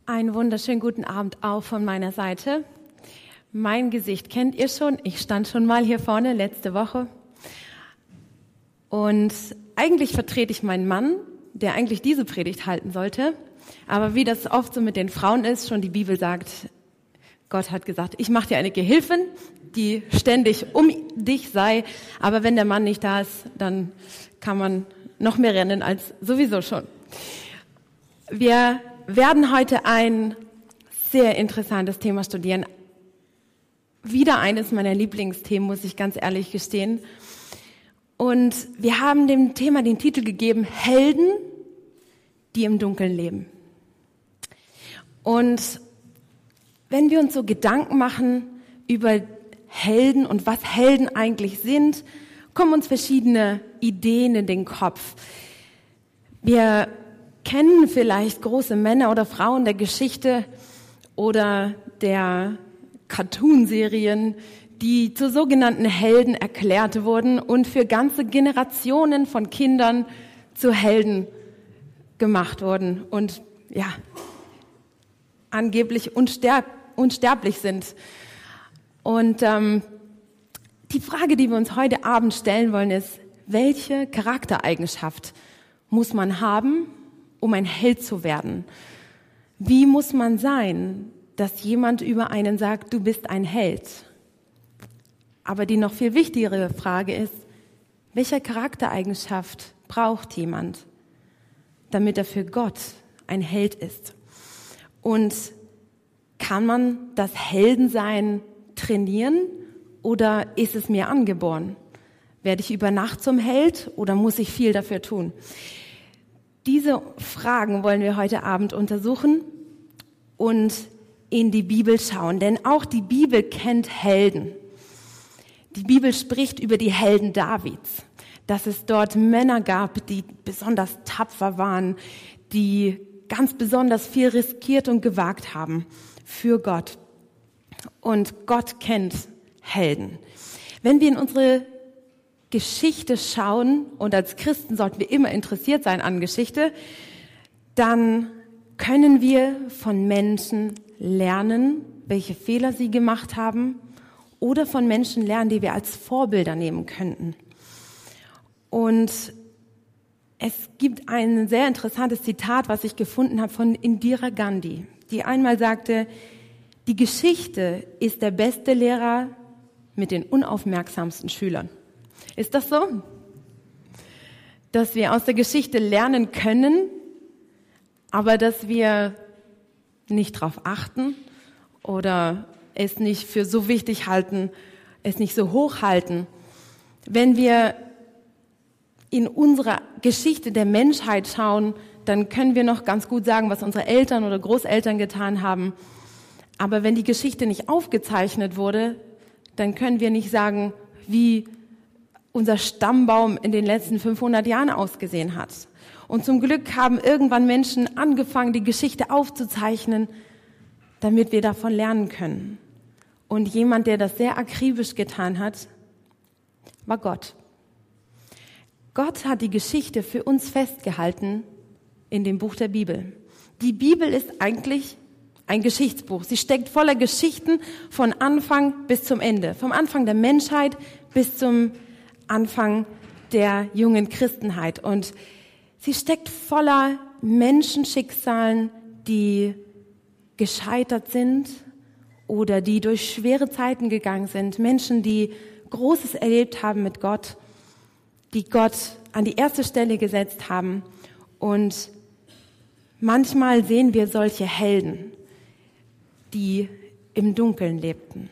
Einen wunderschönen guten Abend auch von meiner Seite. Mein Gesicht kennt ihr schon. Ich stand schon mal hier vorne letzte Woche. Und eigentlich vertrete ich meinen Mann, der eigentlich diese Predigt halten sollte. Aber wie das oft so mit den Frauen ist, schon die Bibel sagt, Gott hat gesagt, ich mache dir eine Gehilfin, die ständig um dich sei. Aber wenn der Mann nicht da ist, dann kann man noch mehr rennen als sowieso schon. Wir werden heute ein sehr interessantes Thema studieren. Wieder eines meiner Lieblingsthemen, muss ich ganz ehrlich gestehen. Und wir haben dem Thema den Titel gegeben, Helden, die im Dunkeln leben. Und wenn wir uns so Gedanken machen über Helden und was Helden eigentlich sind, kommen uns verschiedene Ideen in den Kopf. Wir kennen vielleicht große Männer oder Frauen der Geschichte oder der Cartoonserien, die zu sogenannten Helden erklärt wurden und für ganze Generationen von Kindern zu Helden gemacht wurden und ja, angeblich unsterblich sind. Und die Frage, die wir uns heute Abend stellen wollen, ist, welche Charaktereigenschaft muss man haben, um ein Held zu werden? Wie muss man sein, dass jemand über einen sagt, du bist ein Held? Aber die noch viel wichtigere Frage ist, welche Charaktereigenschaft braucht jemand, damit er für Gott ein Held ist? Und kann man das Heldensein trainieren oder ist es mir angeboren? Werde ich über Nacht zum Held oder muss ich viel dafür tun? Diese Fragen wollen wir heute Abend untersuchen und in die Bibel schauen, denn auch die Bibel kennt Helden. Die Bibel spricht über die Helden Davids, dass es dort Männer gab, die besonders tapfer waren, die ganz besonders viel riskiert und gewagt haben für Gott. Und Gott kennt Helden. Wenn wir in unsere Geschichte schauen, und als Christen sollten wir immer interessiert sein an Geschichte, dann können wir von Menschen lernen, welche Fehler sie gemacht haben, oder von Menschen lernen, die wir als Vorbilder nehmen könnten. Und es gibt ein sehr interessantes Zitat, was ich gefunden habe von Indira Gandhi, die einmal sagte, die Geschichte ist der beste Lehrer mit den unaufmerksamsten Schülern. Ist das so? Dass wir aus der Geschichte lernen können, aber dass wir nicht darauf achten oder es nicht für so wichtig halten, es nicht so hoch halten. Wenn wir in unserer Geschichte der Menschheit schauen, dann können wir noch ganz gut sagen, was unsere Eltern oder Großeltern getan haben. Aber wenn die Geschichte nicht aufgezeichnet wurde, dann können wir nicht sagen, wie unser Stammbaum in den letzten 500 Jahren ausgesehen hat. Und zum Glück haben irgendwann Menschen angefangen, die Geschichte aufzuzeichnen, damit wir davon lernen können. Und jemand, der das sehr akribisch getan hat, war Gott. Gott hat die Geschichte für uns festgehalten in dem Buch der Bibel. Die Bibel ist eigentlich ein Geschichtsbuch. Sie steckt voller Geschichten von Anfang bis zum Ende. Vom Anfang der Menschheit bis zum Anfang der jungen Christenheit. Und sie steckt voller Menschenschicksalen, die gescheitert sind oder die durch schwere Zeiten gegangen sind. Menschen, die Großes erlebt haben mit Gott, die Gott an die erste Stelle gesetzt haben. Und manchmal sehen wir solche Helden, die im Dunkeln lebten.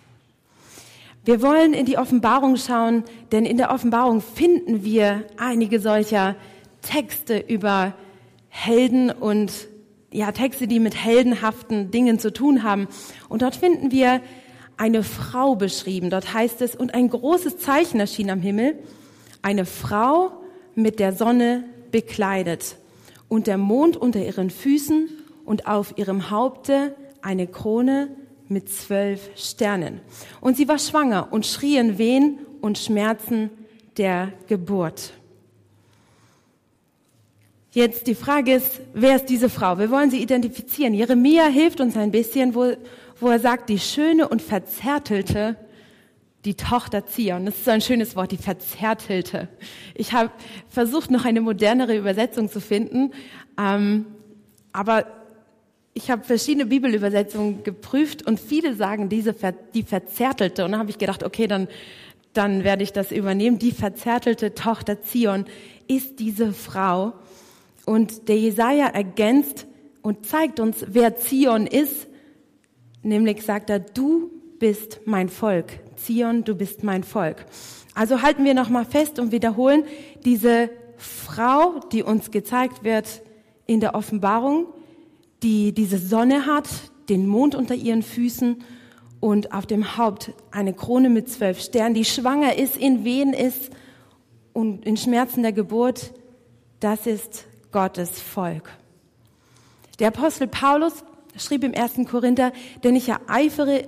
Wir wollen in die Offenbarung schauen, denn in der Offenbarung finden wir einige solcher Texte über Helden und Texte, die mit heldenhaften Dingen zu tun haben. Und dort finden wir eine Frau beschrieben. Dort heißt es, und ein großes Zeichen erschien am Himmel, eine Frau mit der Sonne bekleidet und der Mond unter ihren Füßen und auf ihrem Haupte eine Krone mit 12 Sternen. Und sie war schwanger und schrie in Wehen und Schmerzen der Geburt. Jetzt die Frage ist, wer ist diese Frau? Wir wollen sie identifizieren. Jeremia hilft uns ein bisschen, wo er sagt, die schöne und verzärtelte, die Tochter Zion. Das ist so ein schönes Wort, die verzärtelte. Ich habe versucht, noch eine modernere Übersetzung zu finden, aber ich habe verschiedene Bibelübersetzungen geprüft und viele sagen die verzärtelte. Und dann habe ich gedacht, okay, dann werde ich das übernehmen. Die verzärtelte Tochter Zion ist diese Frau. Und der Jesaja ergänzt und zeigt uns, wer Zion ist. Nämlich sagt er, du bist mein Volk. Zion, du bist mein Volk. Also halten wir nochmal fest und wiederholen, diese Frau, die uns gezeigt wird in der Offenbarung, die diese Sonne hat, den Mond unter ihren Füßen und auf dem Haupt eine Krone mit 12 Sternen, die schwanger ist, in Wehen ist und in Schmerzen der Geburt, das ist Gottes Volk. Der Apostel Paulus schrieb im 1. Korinther, denn ich eifere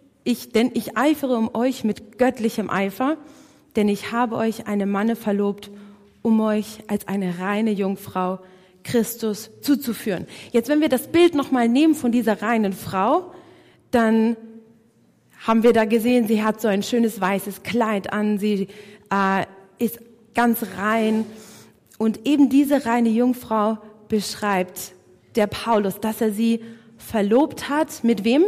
um euch mit göttlichem Eifer, denn ich habe euch einem Manne verlobt, um euch als eine reine Jungfrau Christus zuzuführen. Jetzt, wenn wir das Bild nochmal nehmen von dieser reinen Frau, dann haben wir da gesehen, sie hat so ein schönes weißes Kleid an, sie ist ganz rein. Und eben diese reine Jungfrau beschreibt der Paulus, dass er sie verlobt hat. Mit wem?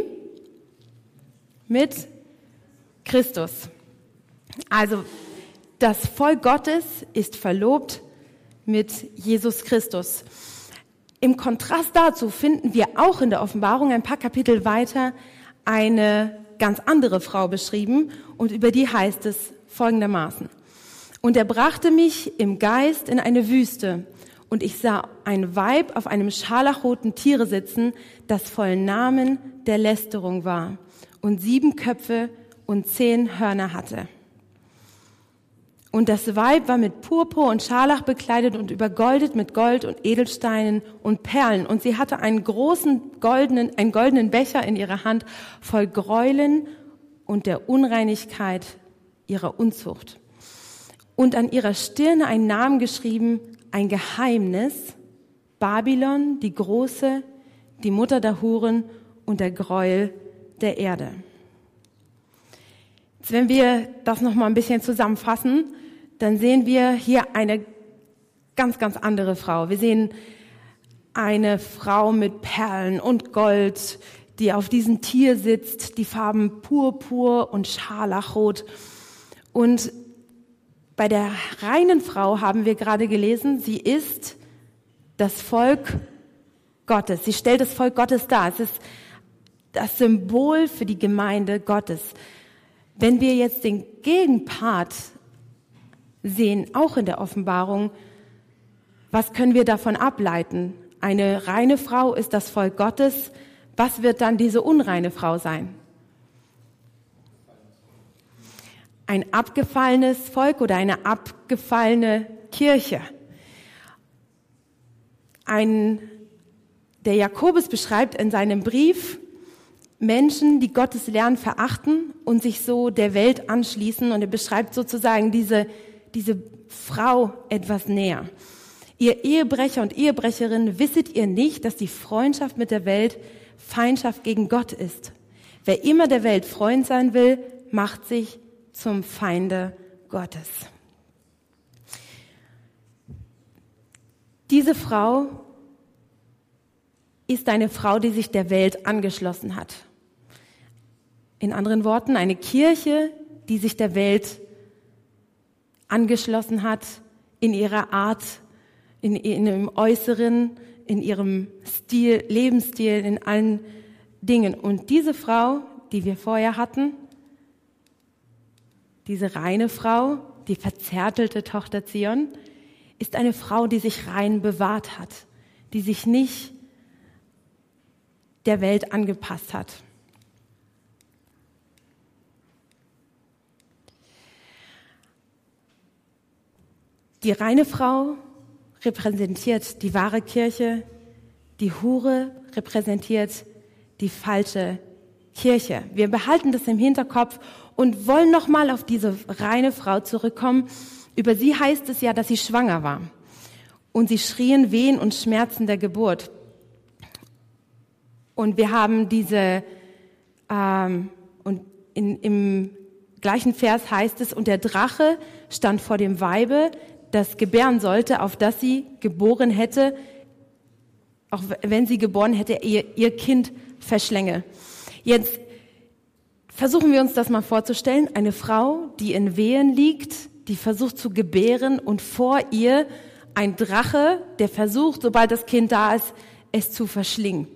Mit Christus. Also das Volk Gottes ist verlobt mit Jesus Christus. Im Kontrast dazu finden wir auch in der Offenbarung ein paar Kapitel weiter eine ganz andere Frau beschrieben und über die heißt es folgendermaßen. Und er brachte mich im Geist in eine Wüste und ich sah ein Weib auf einem scharlachroten Tiere sitzen, das voll Namen der Lästerung war und 7 Köpfe und 10 Hörner hatte. Und das Weib war mit Purpur und Scharlach bekleidet und übergoldet mit Gold und Edelsteinen und Perlen. Und sie hatte einen goldenen Becher in ihrer Hand voll Gräueln und der Unreinigkeit ihrer Unzucht. Und an ihrer Stirne ein Namen geschrieben, ein Geheimnis, Babylon, die Große, die Mutter der Huren und der Gräuel der Erde. Jetzt, wenn wir das noch mal ein bisschen zusammenfassen, dann sehen wir hier eine ganz, ganz andere Frau. Wir sehen eine Frau mit Perlen und Gold, die auf diesem Tier sitzt, die Farben Purpur und Scharlachrot. Und bei der reinen Frau haben wir gerade gelesen, sie ist das Volk Gottes. Sie stellt das Volk Gottes dar. Es ist das Symbol für die Gemeinde Gottes. Wenn wir jetzt den Gegenpart sehen, auch in der Offenbarung, was können wir davon ableiten? Eine reine Frau ist das Volk Gottes. Was wird dann diese unreine Frau sein? Ein abgefallenes Volk oder eine abgefallene Kirche. Der Jakobus beschreibt in seinem Brief Menschen, die Gottes Lehren verachten und sich so der Welt anschließen. Und er beschreibt sozusagen diese Frau etwas näher. Ihr Ehebrecher und Ehebrecherinnen, wisset ihr nicht, dass die Freundschaft mit der Welt Feindschaft gegen Gott ist? Wer immer der Welt Freund sein will, macht sich zum Feinde Gottes. Diese Frau ist eine Frau, die sich der Welt angeschlossen hat. In anderen Worten, eine Kirche, die sich der Welt angeschlossen hat, in ihrer Art, in ihrem Äußeren, in ihrem Stil, Lebensstil, in allen Dingen. Und diese Frau, die wir vorher hatten, diese reine Frau, die verzärtelte Tochter Zion, ist eine Frau, die sich rein bewahrt hat, die sich nicht der Welt angepasst hat. Die reine Frau repräsentiert die wahre Kirche, die Hure repräsentiert die falsche Kirche. Wir behalten das im Hinterkopf und wollen nochmal auf diese reine Frau zurückkommen. Über sie heißt es ja, dass sie schwanger war. und sie schrien Wehen und Schmerzen der Geburt. Und wir haben und im gleichen Vers heißt es, und der Drache stand vor dem Weibe, das gebären sollte, auf das sie geboren hätte, auch wenn sie geboren hätte, ihr Kind verschlänge. Jetzt versuchen wir uns das mal vorzustellen. Eine Frau, die in Wehen liegt, die versucht zu gebären und vor ihr ein Drache, der versucht, sobald das Kind da ist, es zu verschlingen.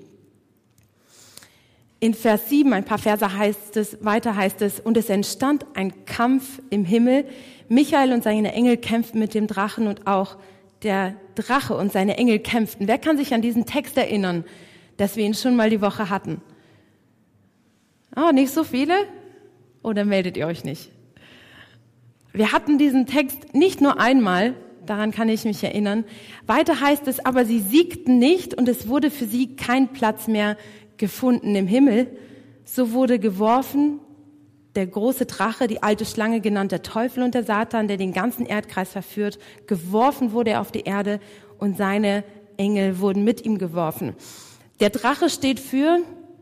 In Vers 7, ein paar Verse weiter heißt es, und es entstand ein Kampf im Himmel. Michael und seine Engel kämpften mit dem Drachen und auch der Drache und seine Engel kämpften. Wer kann sich an diesen Text erinnern, dass wir ihn schon mal die Woche hatten? Oh, nicht so viele? Oder meldet ihr euch nicht? Wir hatten diesen Text nicht nur einmal, daran kann ich mich erinnern. Weiter heißt es, aber sie siegten nicht und es wurde für sie kein Platz mehr gefunden im Himmel. So wurde geworfen der große Drache, die alte Schlange genannt der Teufel und der Satan, der den ganzen Erdkreis verführt. Geworfen wurde er auf die Erde und seine Engel wurden mit ihm geworfen. Der Drache steht für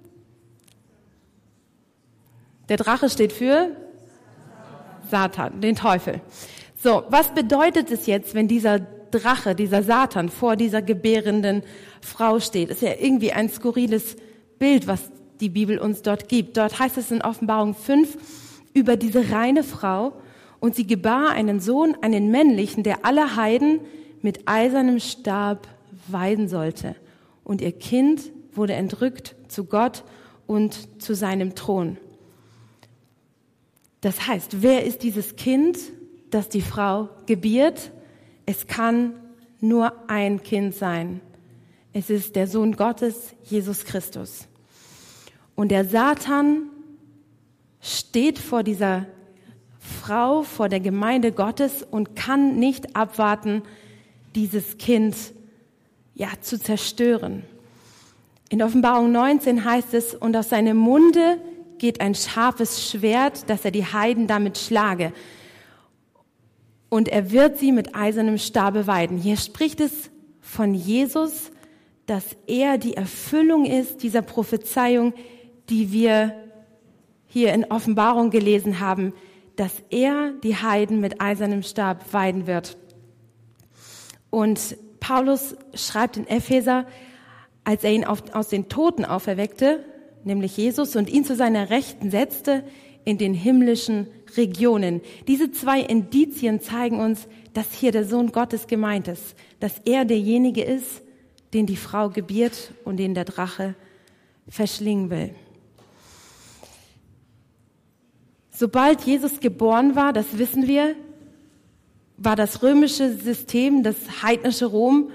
Satan, den Teufel. So, was bedeutet es jetzt, wenn dieser Drache, dieser Satan vor dieser gebärenden Frau steht? Das ist ja irgendwie ein skurriles Bild, was die Bibel uns dort gibt. Dort heißt es in Offenbarung 5 über diese reine Frau, und sie gebar einen Sohn, einen männlichen, der alle Heiden mit eisernem Stab weiden sollte. Und ihr Kind wurde entrückt zu Gott und zu seinem Thron. Das heißt, wer ist dieses Kind, das die Frau gebiert? Es kann nur ein Kind sein. Es ist der Sohn Gottes, Jesus Christus. Und der Satan steht vor dieser Frau, vor der Gemeinde Gottes und kann nicht abwarten, dieses Kind zu zerstören. In Offenbarung 19 heißt es, und aus seinem Munde geht ein scharfes Schwert, dass er die Heiden damit schlage. Und er wird sie mit eisernem Stabe weiden. Hier spricht es von Jesus, dass er die Erfüllung ist dieser Prophezeiung, die wir hier in Offenbarung gelesen haben, dass er die Heiden mit eisernem Stab weiden wird. Und Paulus schreibt in Epheser, als er ihn aus den Toten auferweckte, nämlich Jesus, und ihn zu seiner Rechten setzte in den himmlischen Regionen. Diese zwei Indizien zeigen uns, dass hier der Sohn Gottes gemeint ist, dass er derjenige ist, den die Frau gebiert und den der Drache verschlingen will. Sobald Jesus geboren war, das wissen wir, war das römische System, das heidnische Rom,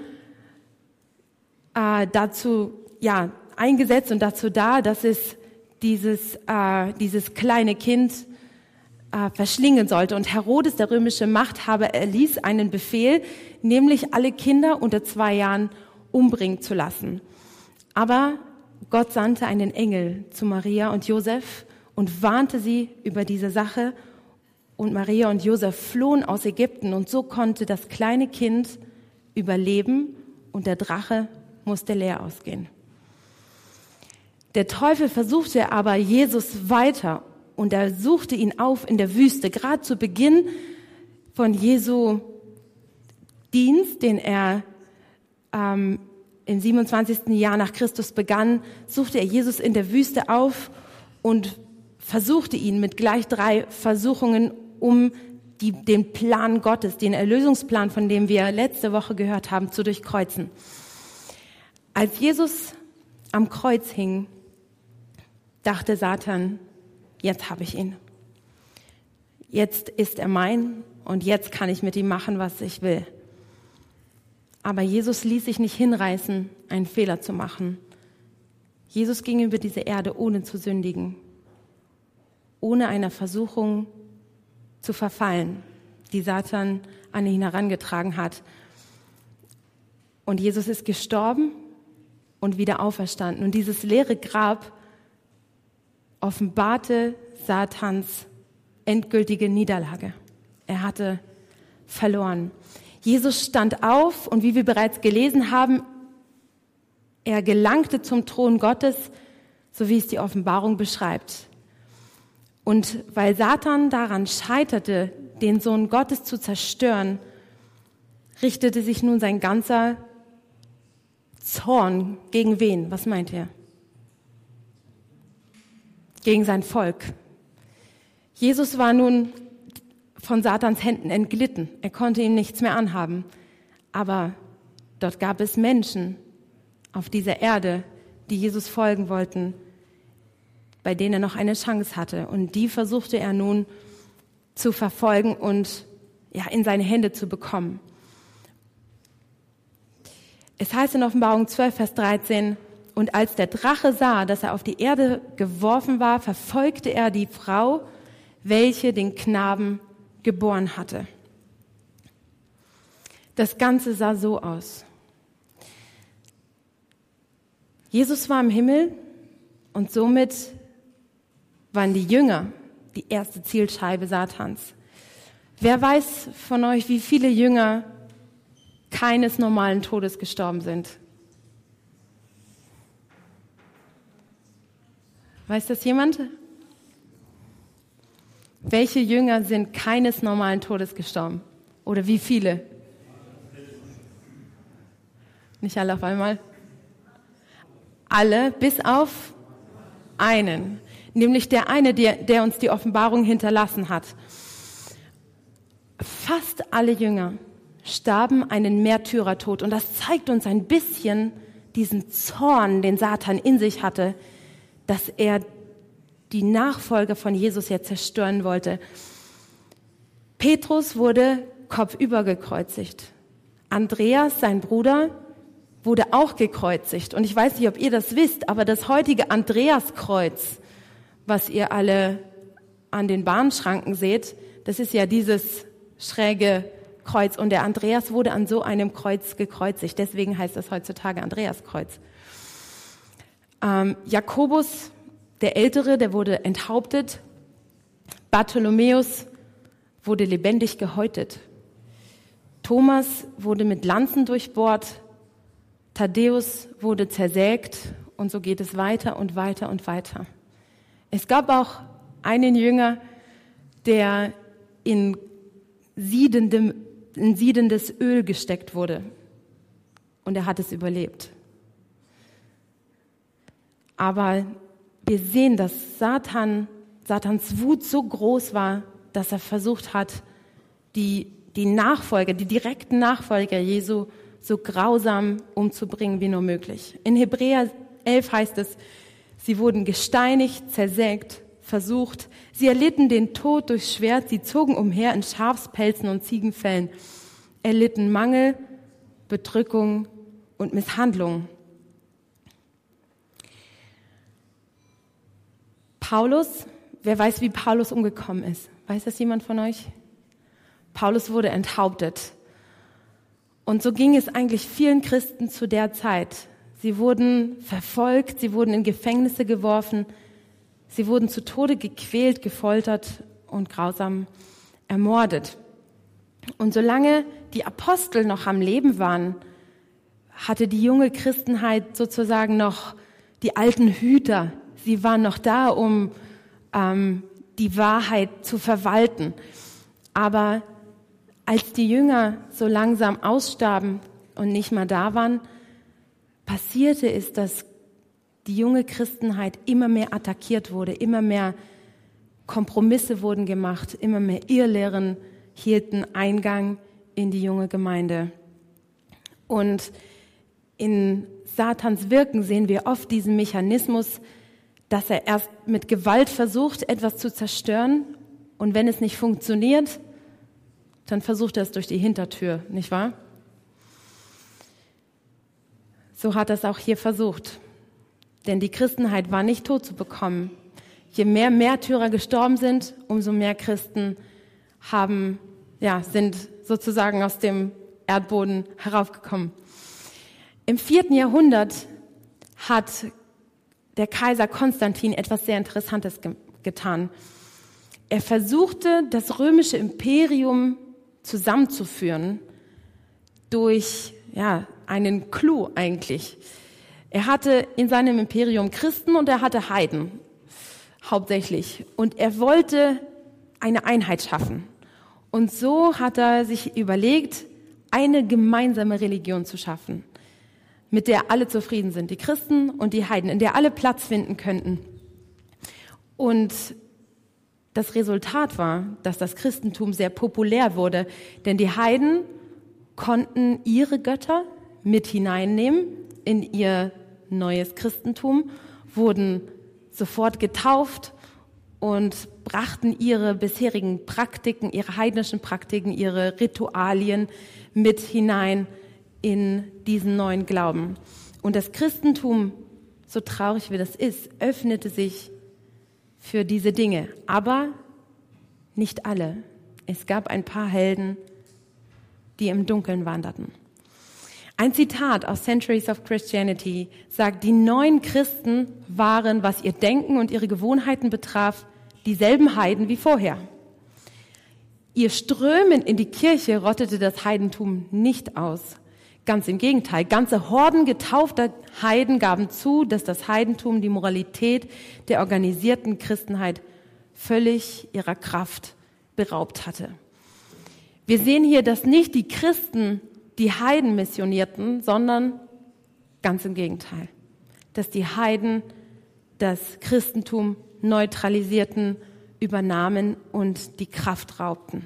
dazu eingesetzt und dazu da, dass es dieses kleine Kind verschlingen sollte. Und Herodes, der römische Machthaber, erließ einen Befehl, nämlich alle Kinder unter 2 Jahren umbringen zu lassen. Aber Gott sandte einen Engel zu Maria und Josef und warnte sie über diese Sache. Und Maria und Josef flohen aus Ägypten. Und so konnte das kleine Kind überleben und der Drache musste leer ausgehen. Der Teufel versuchte aber Jesus weiter und er suchte ihn auf in der Wüste. Gerade zu Beginn von Jesu Dienst, den er im 27. Jahr nach Christus begann, suchte er Jesus in der Wüste auf und versuchte ihn mit gleich 3 Versuchungen, um den Plan Gottes, den Erlösungsplan, von dem wir letzte Woche gehört haben, zu durchkreuzen. Als Jesus am Kreuz hing, dachte Satan, jetzt habe ich ihn. Jetzt ist er mein und jetzt kann ich mit ihm machen, was ich will. Aber Jesus ließ sich nicht hinreißen, einen Fehler zu machen. Jesus ging über diese Erde, ohne zu sündigen, ohne einer Versuchung zu verfallen, die Satan an ihn herangetragen hat. Und Jesus ist gestorben und wieder auferstanden. Und dieses leere Grab offenbarte Satans endgültige Niederlage. Er hatte verloren. Jesus stand auf und wie wir bereits gelesen haben, er gelangte zum Thron Gottes, so wie es die Offenbarung beschreibt. Und weil Satan daran scheiterte, den Sohn Gottes zu zerstören, richtete sich nun sein ganzer Zorn gegen wen? Was meint ihr? Gegen sein Volk. Jesus war nun von Satans Händen entglitten. Er konnte ihm nichts mehr anhaben. Aber dort gab es Menschen auf dieser Erde, die Jesus folgen wollten, bei denen er noch eine Chance hatte. Und die versuchte er nun zu verfolgen und in seine Hände zu bekommen. Es heißt in Offenbarung 12, Vers 13, und als der Drache sah, dass er auf die Erde geworfen war, verfolgte er die Frau, welche den Knaben geboren hatte. Das Ganze sah so aus. Jesus war im Himmel und somit waren die Jünger die erste Zielscheibe Satans. Wer weiß von euch, wie viele Jünger keines normalen Todes gestorben sind? Weiß das jemand? Welche Jünger sind keines normalen Todes gestorben? Oder wie viele? Nicht alle auf einmal. Alle, bis auf einen. Nämlich der eine, der uns die Offenbarung hinterlassen hat. Fast alle Jünger starben einen Märtyrertod. Und das zeigt uns ein bisschen diesen Zorn, den Satan in sich hatte, dass er die Nachfolger von Jesus jetzt zerstören wollte. Petrus wurde kopfüber gekreuzigt. Andreas, sein Bruder, wurde auch gekreuzigt. Und ich weiß nicht, ob ihr das wisst, aber das heutige Andreaskreuz, was ihr alle an den Bahnschranken seht, das ist ja dieses schräge Kreuz. Und der Andreas wurde an so einem Kreuz gekreuzigt. Deswegen heißt das heutzutage Andreaskreuz. Jakobus, der Ältere, der wurde enthauptet. Bartholomäus wurde lebendig gehäutet. Thomas wurde mit Lanzen durchbohrt. Thaddäus wurde zersägt. Und so geht es weiter und weiter und weiter. Es gab auch einen Jünger, der in siedendes Öl gesteckt wurde. Und er hat es überlebt. Aber wir sehen, dass Satans Wut so groß war, dass er versucht hat, die direkten Nachfolger Jesu so grausam umzubringen wie nur möglich. In Hebräer 11 heißt es, sie wurden gesteinigt, zersägt, versucht, sie erlitten den Tod durchs Schwert, sie zogen umher in Schafspelzen und Ziegenfellen, erlitten Mangel, Bedrückung und Misshandlung. Paulus, wer weiß, wie Paulus umgekommen ist? Weiß das jemand von euch? Paulus wurde enthauptet. Und so ging es eigentlich vielen Christen zu der Zeit. Sie wurden verfolgt, sie wurden in Gefängnisse geworfen, sie wurden zu Tode gequält, gefoltert und grausam ermordet. Und solange die Apostel noch am Leben waren, hatte die junge Christenheit sozusagen noch die alten Hüter. Sie waren noch da, um die Wahrheit zu verwalten. Aber als die Jünger so langsam ausstarben und nicht mehr da waren, passierte es, dass die junge Christenheit immer mehr attackiert wurde, immer mehr Kompromisse wurden gemacht, immer mehr Irrlehren hielten Eingang in die junge Gemeinde. Und in Satans Wirken sehen wir oft diesen Mechanismus, dass er erst mit Gewalt versucht, etwas zu zerstören, und wenn es nicht funktioniert, dann versucht er es durch die Hintertür, nicht wahr? So hat er es auch hier versucht. Denn die Christenheit war nicht tot zu bekommen. Je mehr Märtyrer gestorben sind, umso mehr Christen sind sozusagen aus dem Erdboden heraufgekommen. Im 4. Jahrhundert hat der Kaiser Konstantin etwas sehr Interessantes getan. Er versuchte, das römische Imperium zusammenzuführen, durch einen Clou eigentlich. Er hatte in seinem Imperium Christen und er hatte Heiden, hauptsächlich. Und er wollte eine Einheit schaffen. Und so hat er sich überlegt, eine gemeinsame Religion zu schaffen, mit der alle zufrieden sind, die Christen und die Heiden, in der alle Platz finden könnten. Und das Resultat war, dass das Christentum sehr populär wurde, denn die Heiden konnten ihre Götter mit hineinnehmen in ihr neues Christentum, wurden sofort getauft und brachten ihre bisherigen Praktiken, ihre heidnischen Praktiken, ihre Ritualien mit hinein in diesen neuen Glauben. Und das Christentum, so traurig wie das ist, öffnete sich für diese Dinge. Aber nicht alle. Es gab ein paar Helden, die im Dunkeln wanderten. Ein Zitat aus Centuries of Christianity sagt, die neuen Christen waren, was ihr Denken und ihre Gewohnheiten betraf, dieselben Heiden wie vorher. Ihr Strömen in die Kirche rottete das Heidentum nicht aus. Ganz im Gegenteil, ganze Horden getaufter Heiden gaben zu, dass das Heidentum die Moralität der organisierten Christenheit völlig ihrer Kraft beraubt hatte. Wir sehen hier, dass nicht die Christen die Heiden missionierten, sondern ganz im Gegenteil, dass die Heiden das Christentum neutralisierten, übernahmen und die Kraft raubten.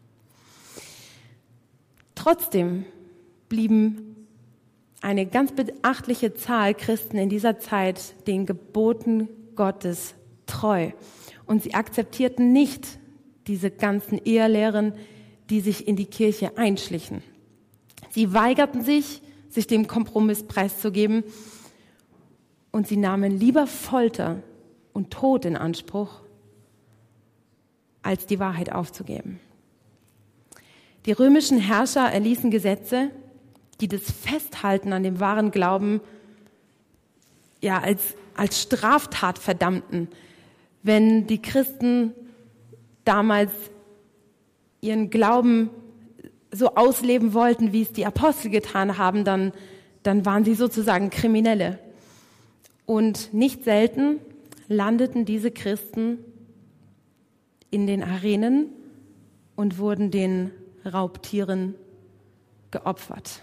Trotzdem blieben eine ganz beachtliche Zahl Christen in dieser Zeit den Geboten Gottes treu. Und sie akzeptierten nicht diese ganzen Irrlehren, die sich in die Kirche einschlichen. Sie weigerten sich, sich dem Kompromiss preiszugeben, und sie nahmen lieber Folter und Tod in Anspruch, als die Wahrheit aufzugeben. Die römischen Herrscher erließen Gesetze, die das Festhalten an dem wahren Glauben als Straftat verdammten. Wenn die Christen damals ihren Glauben so ausleben wollten, wie es die Apostel getan haben, dann waren sie sozusagen Kriminelle. Und nicht selten landeten diese Christen in den Arenen und wurden den Raubtieren geopfert.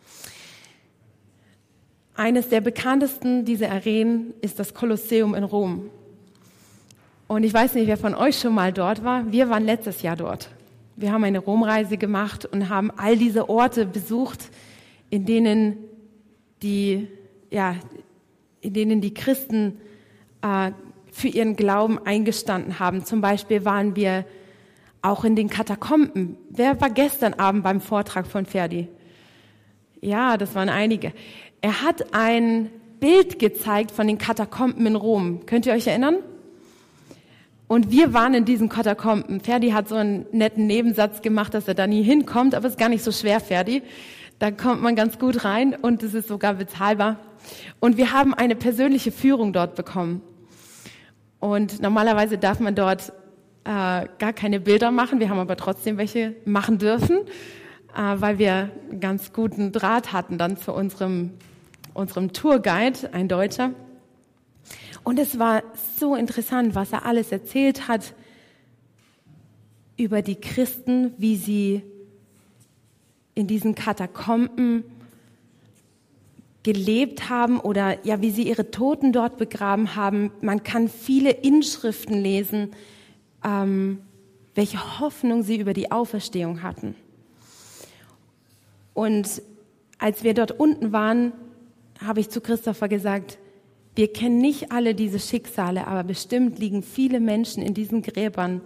Eines der bekanntesten dieser Arenen ist das Kolosseum in Rom. Und ich weiß nicht, wer von euch schon mal dort war. Wir waren letztes Jahr dort. Wir haben eine Romreise gemacht und haben all diese Orte besucht, in denen die Christen für ihren Glauben eingestanden haben. Zum Beispiel waren wir auch in den Katakomben. Wer war gestern Abend beim Vortrag von Ferdi? Ja, das waren einige. Er hat ein Bild gezeigt von den Katakomben in Rom. Könnt ihr euch erinnern? Und wir waren in diesen Katakomben. Ferdi hat so einen netten Nebensatz gemacht, dass er da nie hinkommt, aber es ist gar nicht so schwer, Ferdi. Da kommt man ganz gut rein und es ist sogar bezahlbar. Und wir haben eine persönliche Führung dort bekommen. Und normalerweise darf man dort gar keine Bilder machen. Wir haben aber trotzdem welche machen dürfen, weil wir einen ganz guten Draht hatten dann zu unserem Tourguide, ein Deutscher. Und es war so interessant, was er alles erzählt hat über die Christen, wie sie in diesen Katakomben gelebt haben oder wie sie ihre Toten dort begraben haben. Man kann viele Inschriften lesen, welche Hoffnung sie über die Auferstehung hatten. Und als wir dort unten waren, habe ich zu Christopher gesagt, wir kennen nicht alle diese Schicksale, aber bestimmt liegen viele Menschen in diesen Gräbern,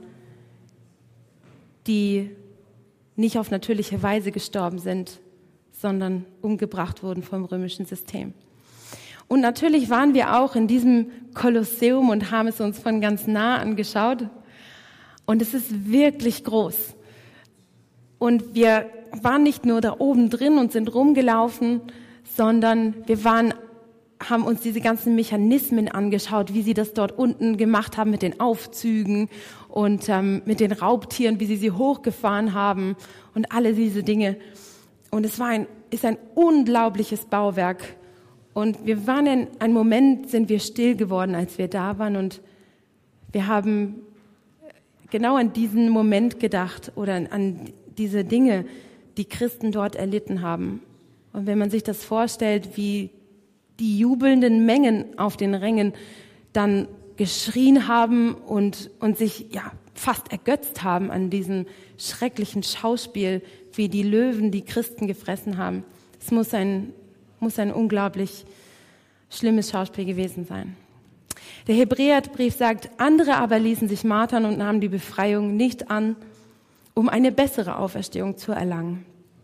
die nicht auf natürliche Weise gestorben sind, sondern umgebracht wurden vom römischen System. Und natürlich waren wir auch in diesem Kolosseum und haben es uns von ganz nah angeschaut. Und es ist wirklich groß. Und wir waren nicht nur da oben drin und sind rumgelaufen, sondern wir haben uns diese ganzen Mechanismen angeschaut, wie sie das dort unten gemacht haben mit den Aufzügen und mit den Raubtieren, wie sie hochgefahren haben und alle diese Dinge. Und ist ein unglaubliches Bauwerk. Und wir waren in einem Moment, sind wir still geworden, als wir da waren. Und wir haben genau an diesen Moment gedacht oder an diese Dinge, die Christen dort erlitten haben. Und wenn man sich das vorstellt, wie die jubelnden Mengen auf den Rängen dann geschrien haben und sich fast ergötzt haben an diesem schrecklichen Schauspiel, wie die Löwen die Christen gefressen haben. Es muss ein unglaublich schlimmes Schauspiel gewesen sein. Der Hebräerbrief sagt, andere aber ließen sich martern und nahmen die Befreiung nicht an, um eine bessere Auferstehung zu erlangen.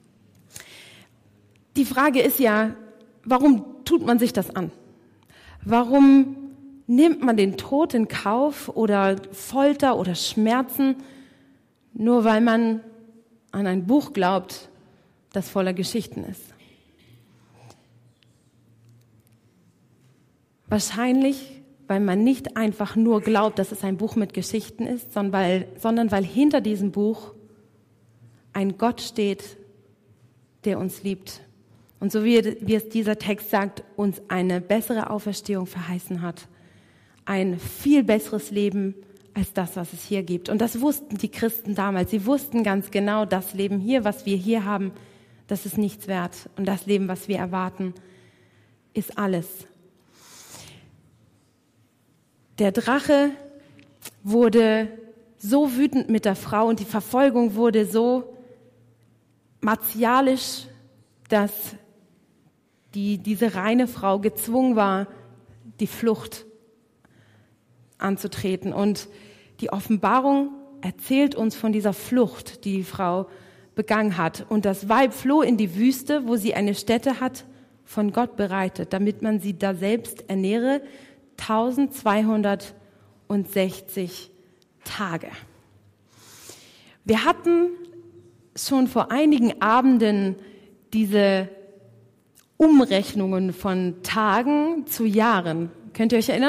Die Frage ist ja, warum tut man sich das an? Warum nimmt man den Tod in Kauf oder Folter oder Schmerzen, nur weil man an ein Buch glaubt, das voller Geschichten ist? Wahrscheinlich, weil man nicht einfach nur glaubt, dass es ein Buch mit Geschichten ist, sondern weil hinter diesem Buch ein Gott steht, der uns liebt. Und so wie es dieser Text sagt, uns eine bessere Auferstehung verheißen hat. Ein viel besseres Leben als das, was es hier gibt. Und das wussten die Christen damals. Sie wussten ganz genau, das Leben hier, was wir hier haben, das ist nichts wert. Und das Leben, was wir erwarten, ist alles. Der Drache wurde so wütend mit der Frau und die Verfolgung wurde so martialisch, dass diese reine Frau gezwungen war, die Flucht anzutreten. Und die Offenbarung erzählt uns von dieser Flucht, die die Frau begangen hat. Und das Weib floh in die Wüste, wo sie eine Stätte hat, von Gott bereitet, damit man sie da selbst ernähre, 1260 Tage. Wir hatten schon vor einigen Abenden diese Umrechnungen von Tagen zu Jahren. Könnt ihr euch erinnern?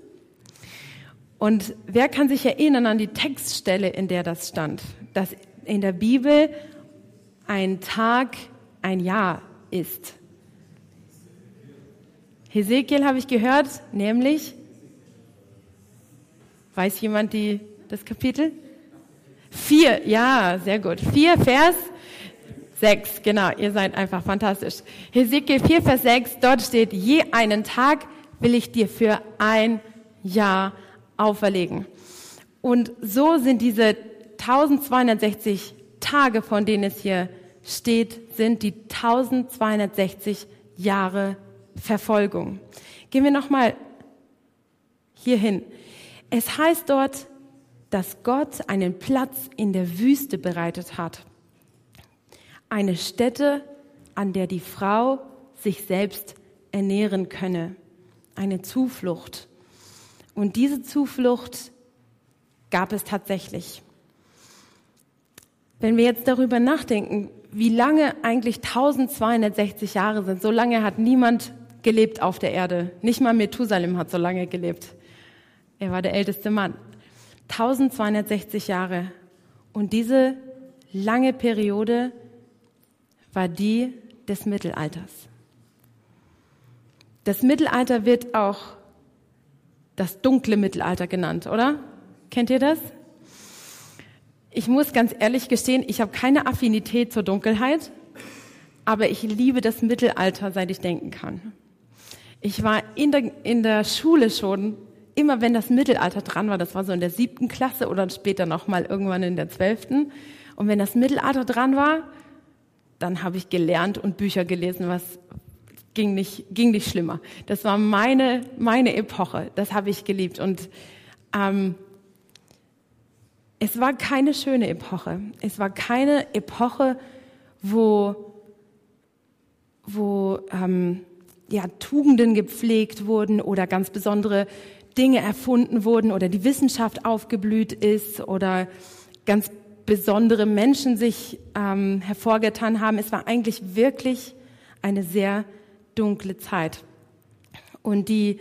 Und wer kann sich erinnern an die Textstelle, in der das stand? Dass in der Bibel ein Tag ein Jahr ist. Hesekiel habe ich gehört, nämlich, weiß jemand das Kapitel? 4, ja, sehr gut. 4, Vers 6, genau, ihr seid einfach fantastisch. Hesekiel 4, Vers 6, dort steht, je einen Tag will ich dir für ein Jahr auferlegen. Und so sind diese 1260 Tage, von denen es hier steht, sind die 1260 Jahre Verfolgung. Gehen wir nochmal hier hin. Es heißt dort, dass Gott einen Platz in der Wüste bereitet hat. Eine Stätte, an der die Frau sich selbst ernähren könne. Eine Zuflucht. Und diese Zuflucht gab es tatsächlich. Wenn wir jetzt darüber nachdenken, wie lange eigentlich 1260 Jahre sind, so lange hat niemand gelebt auf der Erde. Nicht mal Methusalem hat so lange gelebt. Er war der älteste Mann. 1260 Jahre. Und diese lange Periode war die des Mittelalters. Das Mittelalter wird auch das dunkle Mittelalter genannt, oder? Kennt ihr das? Ich muss ganz ehrlich gestehen, ich habe keine Affinität zur Dunkelheit, aber ich liebe das Mittelalter, seit ich denken kann. Ich war in der Schule schon, immer wenn das Mittelalter dran war, das war so in der 7. Klasse oder später nochmal irgendwann in der 12. Und wenn das Mittelalter dran war, dann habe ich gelernt und Bücher gelesen, was ging nicht schlimmer. Das war meine Epoche, das habe ich geliebt. Und es war keine schöne Epoche. Es war keine Epoche, wo Tugenden gepflegt wurden oder ganz besondere Dinge erfunden wurden oder die Wissenschaft aufgeblüht ist oder ganz besondere Menschen sich hervorgetan haben. Es war eigentlich wirklich eine sehr dunkle Zeit. Und die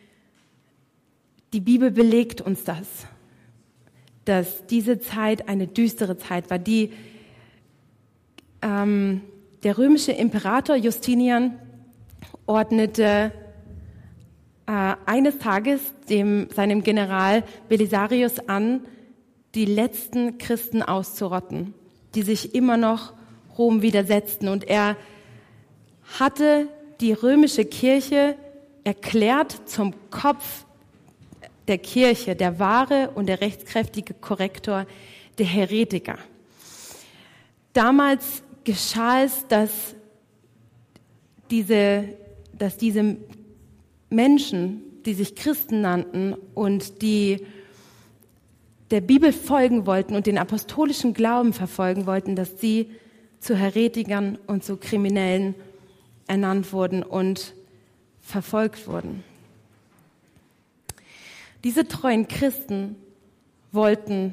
Bibel belegt uns das, dass diese Zeit eine düstere Zeit war. Der römische Imperator Justinian ordnete eines Tages seinem General Belisarius an, die letzten Christen auszurotten, die sich immer noch Rom widersetzten. Und er hatte die römische Kirche erklärt zum Kopf der Kirche, der wahre und der rechtskräftige Korrektor der Heretiker. Damals geschah es, dass diese Menschen, die sich Christen nannten und die der Bibel folgen wollten und den apostolischen Glauben verfolgen wollten, dass sie zu Heretikern und zu Kriminellen ernannt wurden und verfolgt wurden. Diese treuen Christen wollten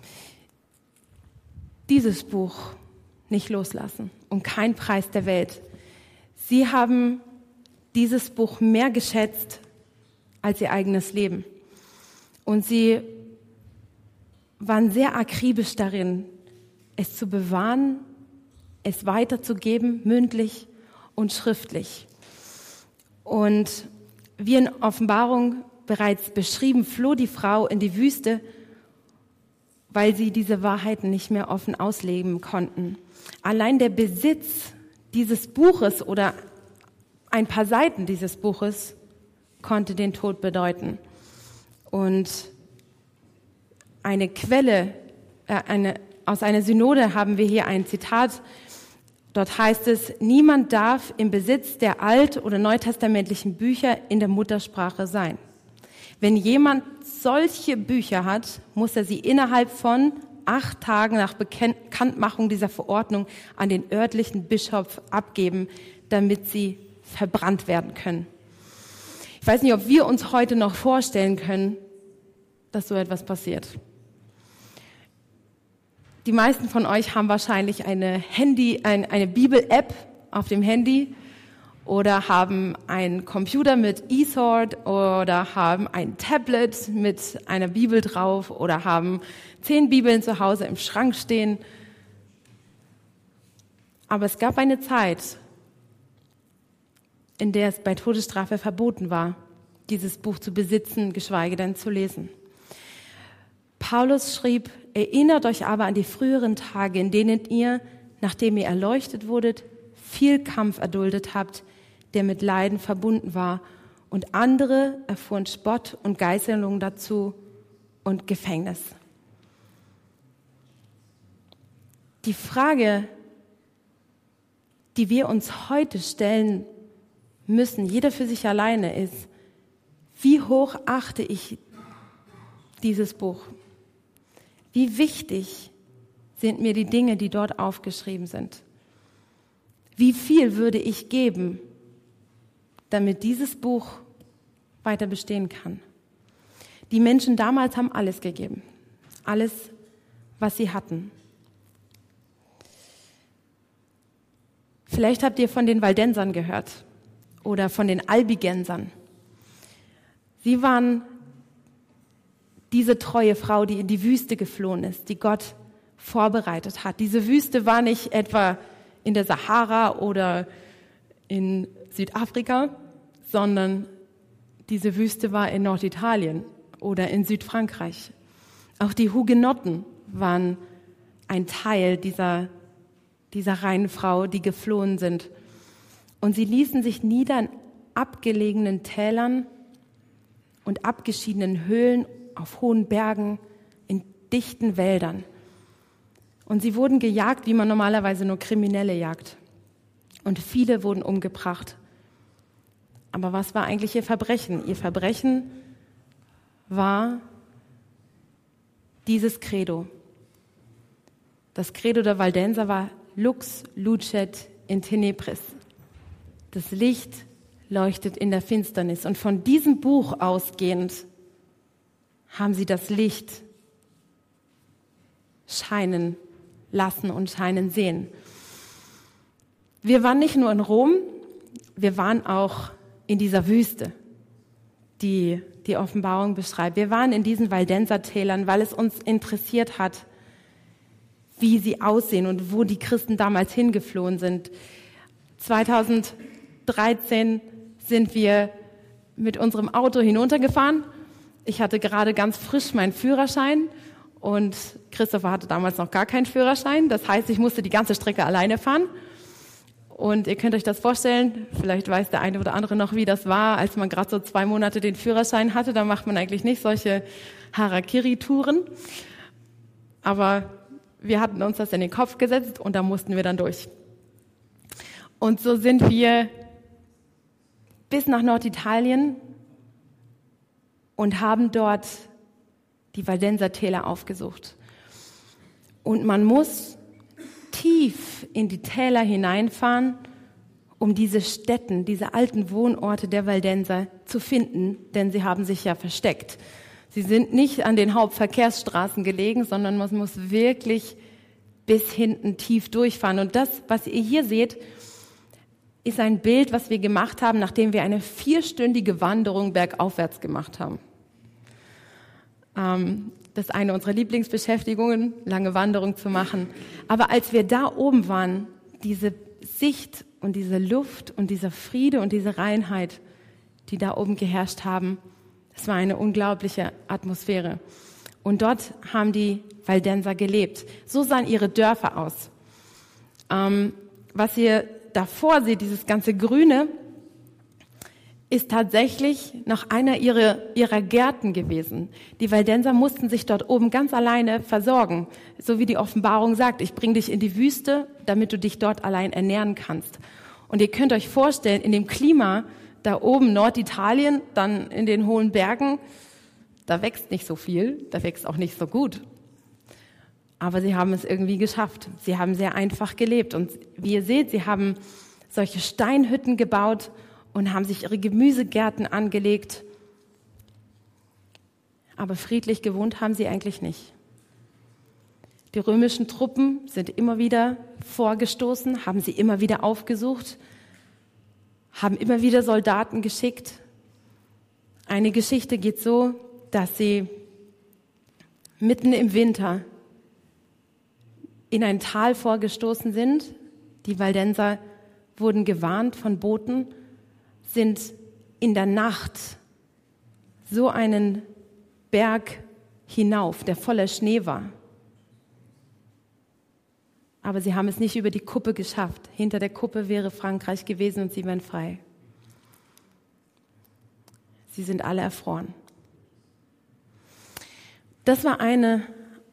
dieses Buch nicht loslassen, um keinen Preis der Welt. Sie haben dieses Buch mehr geschätzt als ihr eigenes Leben. Und sie waren sehr akribisch darin, es zu bewahren, es weiterzugeben, mündlich und schriftlich. Und wie in Offenbarung bereits beschrieben, floh die Frau in die Wüste, weil sie diese Wahrheiten nicht mehr offen ausleben konnten. Allein der Besitz dieses Buches oder ein paar Seiten dieses Buches konnte den Tod bedeuten. Und eine Quelle, aus einer Synode haben wir hier ein Zitat. Dort heißt es: Niemand darf im Besitz der alt- oder neutestamentlichen Bücher in der Muttersprache sein. Wenn jemand solche Bücher hat, muss er sie innerhalb von 8 Tagen nach Bekanntmachung dieser Verordnung an den örtlichen Bischof abgeben, damit sie verbrannt werden können. Ich weiß nicht, ob wir uns heute noch vorstellen können, dass so etwas passiert. Die meisten von euch haben wahrscheinlich eine Bibel-App auf dem Handy oder haben einen Computer mit eSword oder haben ein Tablet mit einer Bibel drauf oder haben 10 Bibeln zu Hause im Schrank stehen. Aber es gab eine Zeit, in der es bei Todesstrafe verboten war, dieses Buch zu besitzen, geschweige denn zu lesen. Paulus schrieb: Erinnert euch aber an die früheren Tage, in denen ihr, nachdem ihr erleuchtet wurdet, viel Kampf erduldet habt, der mit Leiden verbunden war, und andere erfuhren Spott und Geißelung dazu und Gefängnis. Die Frage, die wir uns heute stellen müssen, jeder für sich alleine, ist: Wie hoch achte ich dieses Buch? Wie wichtig sind mir die Dinge, die dort aufgeschrieben sind? Wie viel würde ich geben, damit dieses Buch weiter bestehen kann? Die Menschen damals haben alles gegeben. Alles, was sie hatten. Vielleicht habt ihr von den Waldensern gehört oder von den Albigensern. Sie waren diese treue Frau, die in die Wüste geflohen ist, die Gott vorbereitet hat. Diese Wüste war nicht etwa in der Sahara oder in Südafrika, sondern diese Wüste war in Norditalien oder in Südfrankreich. Auch die Hugenotten waren ein Teil dieser reinen Frau, die geflohen sind. Und sie ließen sich nieder in abgelegenen Tälern und abgeschiedenen Höhlen, auf hohen Bergen, in dichten Wäldern. Und sie wurden gejagt, wie man normalerweise nur Kriminelle jagt. Und viele wurden umgebracht. Aber was war eigentlich ihr Verbrechen? Ihr Verbrechen war dieses Credo. Das Credo der Waldenser war Lux lucet in tenebris. Das Licht leuchtet in der Finsternis. Und von diesem Buch ausgehend haben sie das Licht scheinen lassen und scheinen sehen. Wir waren nicht nur in Rom, wir waren auch in dieser Wüste, die die Offenbarung beschreibt. Wir waren in diesen Waldensertälern, weil es uns interessiert hat, wie sie aussehen und wo die Christen damals hingeflohen sind. 2013 sind wir mit unserem Auto hinuntergefahren. Ich hatte gerade ganz frisch meinen Führerschein und Christopher hatte damals noch gar keinen Führerschein. Das heißt, ich musste die ganze Strecke alleine fahren. Und ihr könnt euch das vorstellen, vielleicht weiß der eine oder andere noch, wie das war, als man gerade so 2 Monate den Führerschein hatte. Da macht man eigentlich nicht solche Harakiri-Touren. Aber wir hatten uns das in den Kopf gesetzt und da mussten wir dann durch. Und so sind wir bis nach Norditalien und haben dort die Valdenser Täler aufgesucht. Und man muss tief in die Täler hineinfahren, um diese Stätten, diese alten Wohnorte der Valdenser zu finden, denn sie haben sich ja versteckt. Sie sind nicht an den Hauptverkehrsstraßen gelegen, sondern man muss wirklich bis hinten tief durchfahren. Und das, was ihr hier seht, ist ein Bild, was wir gemacht haben, nachdem wir eine 4-stündige Wanderung bergaufwärts gemacht haben. Das ist eine unserer Lieblingsbeschäftigungen, lange Wanderung zu machen. Aber als wir da oben waren, diese Sicht und diese Luft und dieser Friede und diese Reinheit, die da oben geherrscht haben, es war eine unglaubliche Atmosphäre. Und dort haben die Valdenser gelebt. So sahen ihre Dörfer aus. Was ihr davor seht, dieses ganze Grüne, ist tatsächlich noch einer ihrer Gärten gewesen. Die Valdenser mussten sich dort oben ganz alleine versorgen. So wie die Offenbarung sagt, ich bringe dich in die Wüste, damit du dich dort allein ernähren kannst. Und ihr könnt euch vorstellen, in dem Klima da oben Norditalien, dann in den hohen Bergen, da wächst nicht so viel, da wächst auch nicht so gut. Aber sie haben es irgendwie geschafft. Sie haben sehr einfach gelebt. Und wie ihr seht, sie haben solche Steinhütten gebaut und haben sich ihre Gemüsegärten angelegt. Aber friedlich gewohnt haben sie eigentlich nicht. Die römischen Truppen sind immer wieder vorgestoßen, haben sie immer wieder aufgesucht, haben immer wieder Soldaten geschickt. Eine Geschichte geht so, dass sie mitten im Winter in ein Tal vorgestoßen sind. Die Valdenser wurden gewarnt von Booten, sind in der Nacht so einen Berg hinauf, der voller Schnee war. Aber sie haben es nicht über die Kuppe geschafft. Hinter der Kuppe wäre Frankreich gewesen und sie wären frei. Sie sind alle erfroren. Das war eine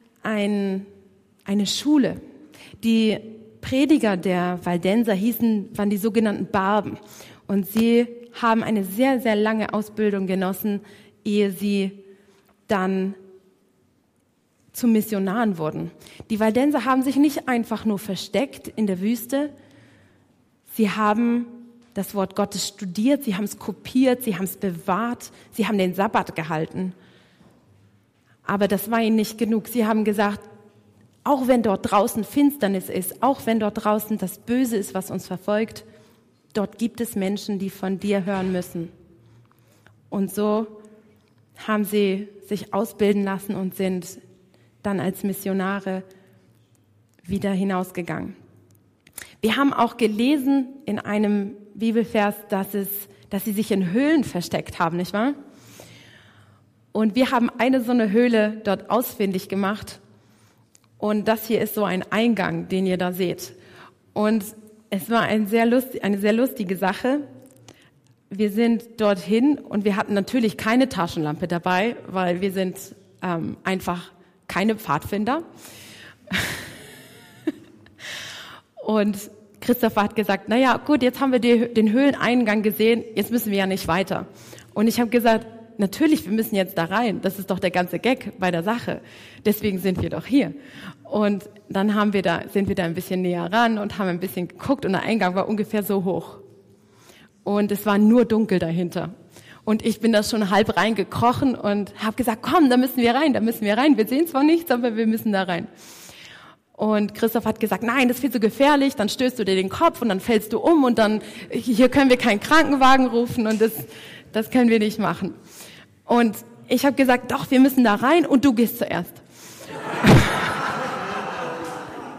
Schule. Die Prediger der Valdenser waren die sogenannten Barben. Und sie haben eine sehr, sehr lange Ausbildung genossen, ehe sie dann zu Missionaren wurden. Die Valdenser haben sich nicht einfach nur versteckt in der Wüste. Sie haben das Wort Gottes studiert, sie haben es kopiert, sie haben es bewahrt, sie haben den Sabbat gehalten. Aber das war ihnen nicht genug. Sie haben gesagt, auch wenn dort draußen Finsternis ist, auch wenn dort draußen das Böse ist, was uns verfolgt, dort gibt es Menschen, die von dir hören müssen. Und so haben sie sich ausbilden lassen und sind dann als Missionare wieder hinausgegangen. Wir haben auch gelesen in einem Bibelvers, dass sie sich in Höhlen versteckt haben, nicht wahr? Und wir haben eine so eine Höhle dort ausfindig gemacht. Und das hier ist so ein Eingang, den ihr da seht. Und es war eine sehr lustige Sache. Wir sind dorthin und wir hatten natürlich keine Taschenlampe dabei, weil wir sind einfach keine Pfadfinder. Und Christopher hat gesagt, naja, gut, jetzt haben wir den Höhleneingang gesehen, jetzt müssen wir ja nicht weiter. Und ich habe gesagt, natürlich, wir müssen jetzt da rein. Das ist doch der ganze Gag bei der Sache. Deswegen sind wir doch hier. Und dann sind wir da ein bisschen näher ran und haben ein bisschen geguckt und der Eingang war ungefähr so hoch. Und es war nur dunkel dahinter. Und ich bin da schon halb reingekrochen und habe gesagt, komm, da müssen wir rein. Wir sehen zwar nichts, aber wir müssen da rein. Und Christoph hat gesagt, nein, das ist viel zu gefährlich, dann stößt du dir den Kopf und dann fällst du um und dann, hier können wir keinen Krankenwagen rufen und das können wir nicht machen. Und ich habe gesagt, doch, wir müssen da rein und du gehst zuerst.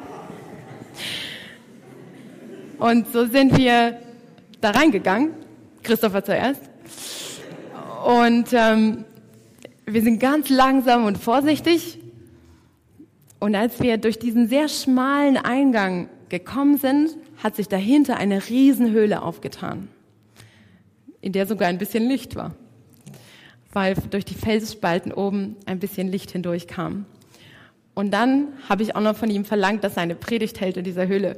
Und so sind wir da reingegangen, Christopher zuerst. Und wir sind ganz langsam und vorsichtig. Und als wir durch diesen sehr schmalen Eingang gekommen sind, hat sich dahinter eine Riesenhöhle aufgetan, in der sogar ein bisschen Licht war, weil durch die Felsspalten oben ein bisschen Licht hindurchkam. Und dann habe ich auch noch von ihm verlangt, dass er eine Predigt hält in dieser Höhle.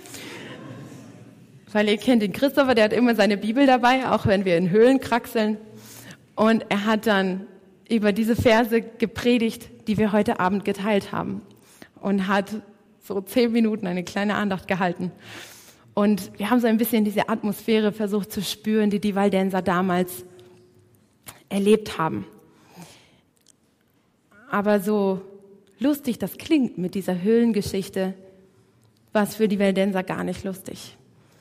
Weil ihr kennt den Christopher, der hat immer seine Bibel dabei, auch wenn wir in Höhlen kraxeln. Und er hat dann über diese Verse gepredigt, die wir heute Abend geteilt haben. Und hat so 10 Minuten eine kleine Andacht gehalten. Und wir haben so ein bisschen diese Atmosphäre versucht zu spüren, die die Waldenser damals erlebt haben. Aber so lustig das klingt mit dieser Höhlengeschichte, war es für die Waldenser gar nicht lustig.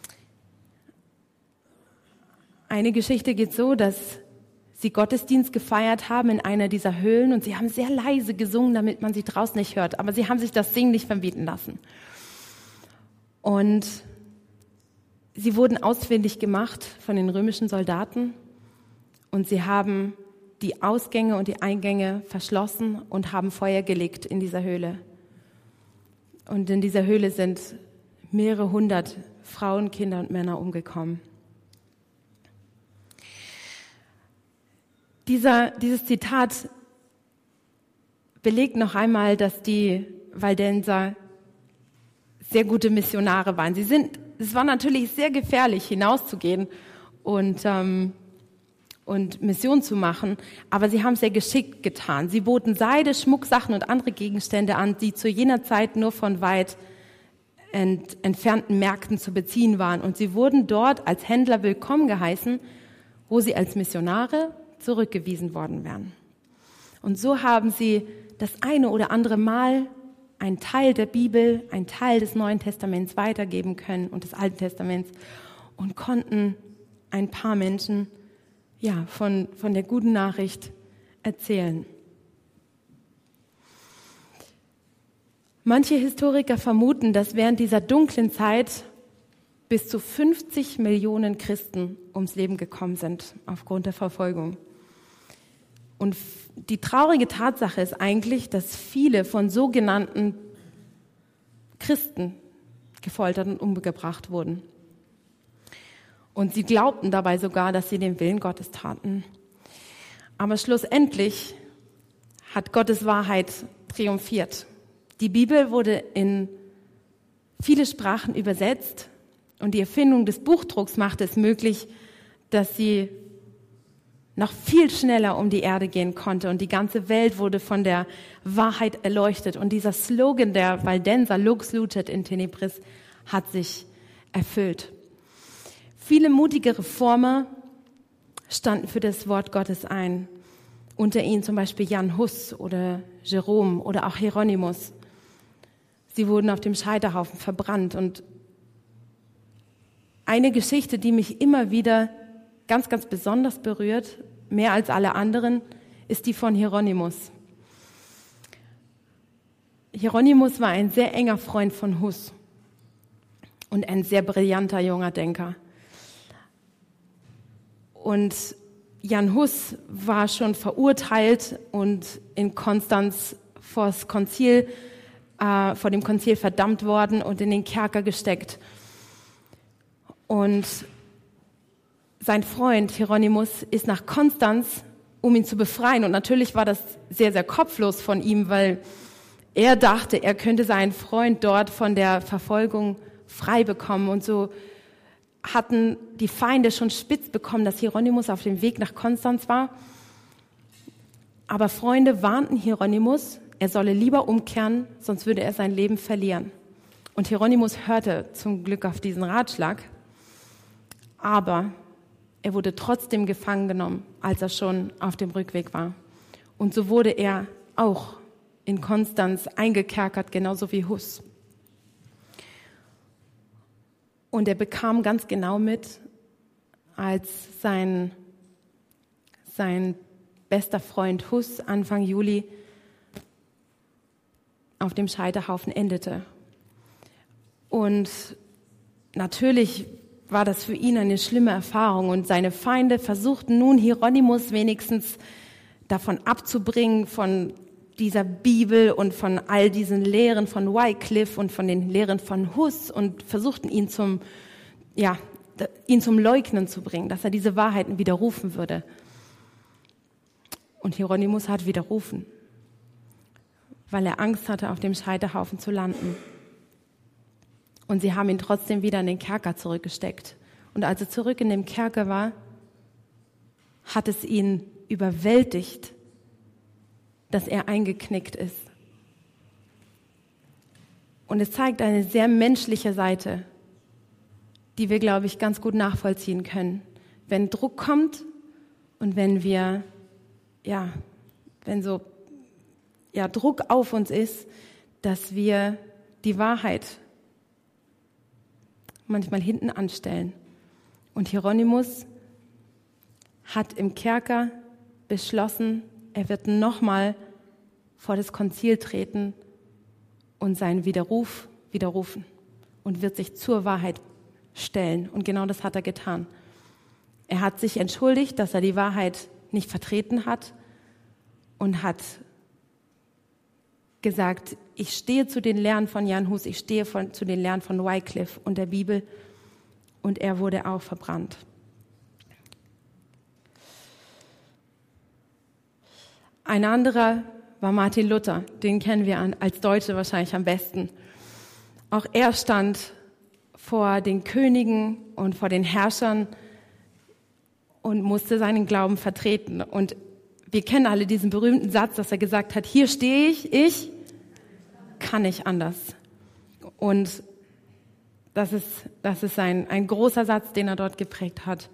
Eine Geschichte geht so, dass sie Gottesdienst gefeiert haben in einer dieser Höhlen und sie haben sehr leise gesungen, damit man sie draußen nicht hört. Aber sie haben sich das Singen nicht verbieten lassen. Und sie wurden ausfindig gemacht von den römischen Soldaten und sie haben die Ausgänge und die Eingänge verschlossen und haben Feuer gelegt in dieser Höhle. Und in dieser Höhle sind mehrere hundert Frauen, Kinder und Männer umgekommen. Dieses Zitat belegt noch einmal, dass die Waldenser sehr gute Missionare waren. Es war natürlich sehr gefährlich, hinauszugehen und Mission zu machen, aber sie haben es sehr geschickt getan. Sie boten Seide, Schmucksachen und andere Gegenstände an, die zu jener Zeit nur von weit entfernten Märkten zu beziehen waren. Und sie wurden dort als Händler willkommen geheißen, wo sie als Missionare zurückgewiesen worden wären. Und so haben sie das eine oder andere Mal einen Teil der Bibel, einen Teil des Neuen Testaments weitergeben können und des Alten Testaments und konnten ein paar Menschen von der guten Nachricht erzählen. Manche Historiker vermuten, dass während dieser dunklen Zeit bis zu 50 Millionen Christen ums Leben gekommen sind aufgrund der Verfolgung. Und die traurige Tatsache ist eigentlich, dass viele von sogenannten Christen gefoltert und umgebracht wurden. Und sie glaubten dabei sogar, dass sie den Willen Gottes taten. Aber schlussendlich hat Gottes Wahrheit triumphiert. Die Bibel wurde in viele Sprachen übersetzt und die Erfindung des Buchdrucks machte es möglich, dass sie noch viel schneller um die Erde gehen konnte und die ganze Welt wurde von der Wahrheit erleuchtet. Und dieser Slogan der Waldenser, Lux lucet in tenebris, hat sich erfüllt. Viele mutige Reformer standen für das Wort Gottes ein. Unter ihnen zum Beispiel Jan Hus oder Jerome oder auch Hieronymus. Sie wurden auf dem Scheiterhaufen verbrannt. Und eine Geschichte, die mich immer wieder ganz, ganz besonders berührt, mehr als alle anderen, ist die von Hieronymus. Hieronymus war ein sehr enger Freund von Hus und ein sehr brillanter junger Denker. Und Jan Hus war schon verurteilt und in Konstanz vor dem Konzil verdammt worden und in den Kerker gesteckt. Und sein Freund Hieronymus ist nach Konstanz, um ihn zu befreien. Und natürlich war das sehr, sehr kopflos von ihm, weil er dachte, er könnte seinen Freund dort von der Verfolgung frei bekommen. Und so hatten die Feinde schon spitz bekommen, dass Hieronymus auf dem Weg nach Konstanz war. Aber Freunde warnten Hieronymus, er solle lieber umkehren, sonst würde er sein Leben verlieren. Und Hieronymus hörte zum Glück auf diesen Ratschlag. Aber er wurde trotzdem gefangen genommen, als er schon auf dem Rückweg war. Und so wurde er auch in Konstanz eingekerkert, genauso wie Hus. Und er bekam ganz genau mit, als sein bester Freund Hus Anfang Juli auf dem Scheiterhaufen endete. Und natürlich war das für ihn eine schlimme Erfahrung und seine Feinde versuchten nun Hieronymus wenigstens davon abzubringen, von dieser Bibel und von all diesen Lehren von Wycliffe und von den Lehren von Hus und versuchten ihn zum Leugnen zu bringen, dass er diese Wahrheiten widerrufen würde. Und Hieronymus hat widerrufen, weil er Angst hatte, auf dem Scheiterhaufen zu landen. Und sie haben ihn trotzdem wieder in den Kerker zurückgesteckt. Und als er zurück in dem Kerker war, hat es ihn überwältigt, dass er eingeknickt ist. Und es zeigt eine sehr menschliche Seite, die wir, glaube ich, ganz gut nachvollziehen können. Wenn Druck kommt und wenn Druck auf uns ist, dass wir die Wahrheit manchmal hinten anstellen. Und Hieronymus hat im Kerker beschlossen, er wird nochmal vor das Konzil treten und seinen Widerruf widerrufen und wird sich zur Wahrheit stellen. Und genau das hat er getan. Er hat sich entschuldigt, dass er die Wahrheit nicht vertreten hat und hat gesagt, ich stehe zu den Lehren von Jan Hus, ich stehe zu den Lehren von Wycliffe und der Bibel, und er wurde auch verbrannt. Ein anderer war Martin Luther, den kennen wir als Deutsche wahrscheinlich am besten. Auch er stand vor den Königen und vor den Herrschern und musste seinen Glauben vertreten. Und wir kennen alle diesen berühmten Satz, dass er gesagt hat, hier stehe ich kann nicht anders. Und das ist ein großer Satz, den er dort geprägt hat.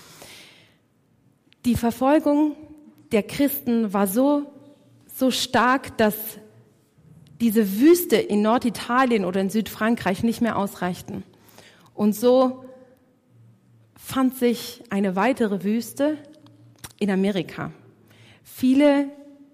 Die Verfolgung der Christen war so stark, dass diese Wüste in Norditalien oder in Südfrankreich nicht mehr ausreichten. Und so fand sich eine weitere Wüste in Amerika. Viele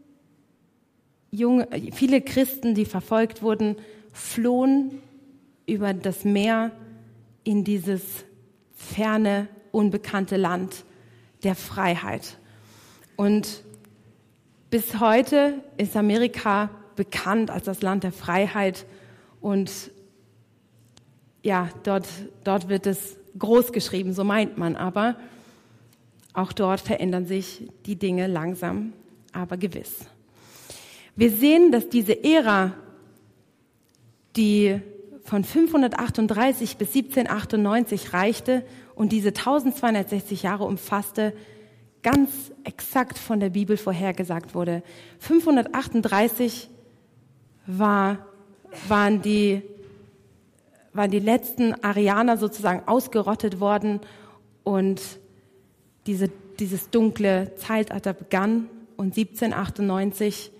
Christen, die verfolgt wurden, flohen über das Meer in dieses ferne, unbekannte Land der Freiheit. Und bis heute ist Amerika bekannt als das Land der Freiheit und ja, dort wird es groß geschrieben, so meint man, aber auch dort verändern sich die Dinge langsam, aber gewiss. Wir sehen, dass diese Ära, die von 538 bis 1798 reichte und diese 1260 Jahre umfasste, ganz exakt von der Bibel vorhergesagt wurde. 538 waren die letzten Arianer sozusagen ausgerottet worden und dieses dunkle Zeitalter begann, und 1798